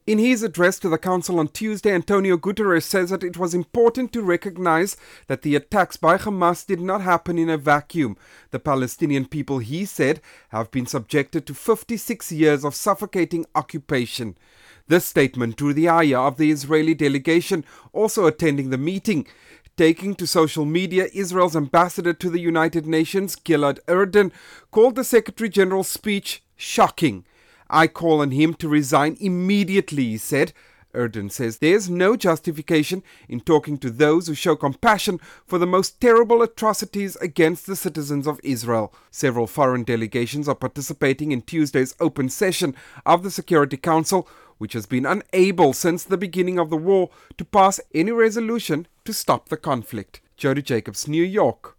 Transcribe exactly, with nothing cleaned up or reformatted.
In his address to the Council on Tuesday, Antonio Guterres says that it was important to recognize that the attacks by Hamas did not happen in a vacuum. The Palestinian people, he said, have been subjected to fifty-six years of suffocating occupation. This statement drew the ire of the Israeli delegation also attending the meeting. Taking to social media, Israel's ambassador to the United Nations, Gilad Erdan, called the Secretary General's speech shocking. I call on him to resign immediately, he said. Erdan says there's no justification in talking to those who show compassion for the most terrible atrocities against the citizens of Israel. Several foreign delegations are participating in Tuesday's open session of the Security Council, which has been unable since the beginning of the war to pass any resolution to stop the conflict. Jody Jacobs, New York.